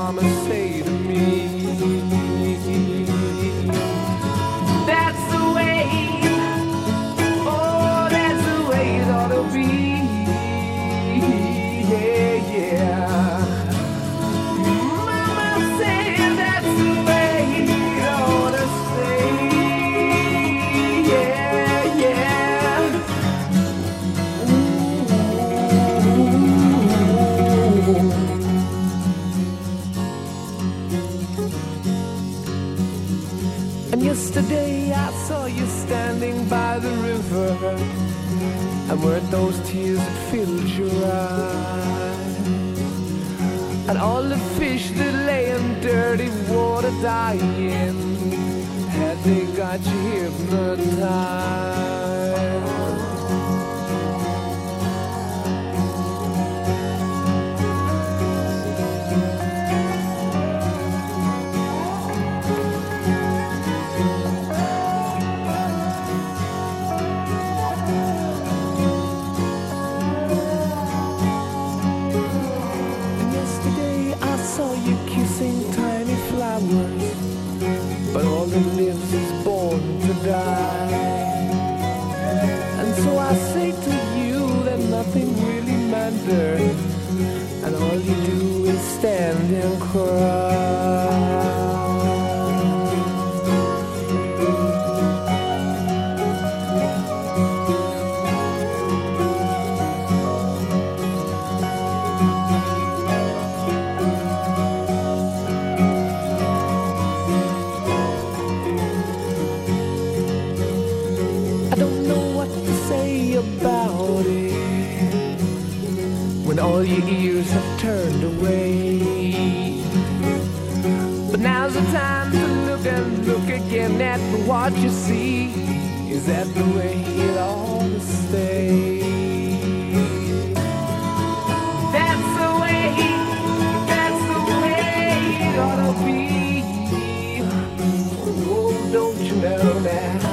mama say to me. That's the way, oh, that's the way it ought to be. Yeah, yeah. Mama said that's the way it ought to stay. Yeah, yeah. And yesterday I saw you standing by the river, and weren't those tears that filled your eyes? And all the fish that lay in dirty water dying, had they got you hypnotized? Saw you kissing tiny flowers, but all that lives is born to die. And so I say to you that nothing really matters, and all you do is stand and cry. About it when all your ears have turned away. But now's the time to look and look again at what you see. Is that the way it ought to stay? That's the way it ought to be. Oh, don't you know that?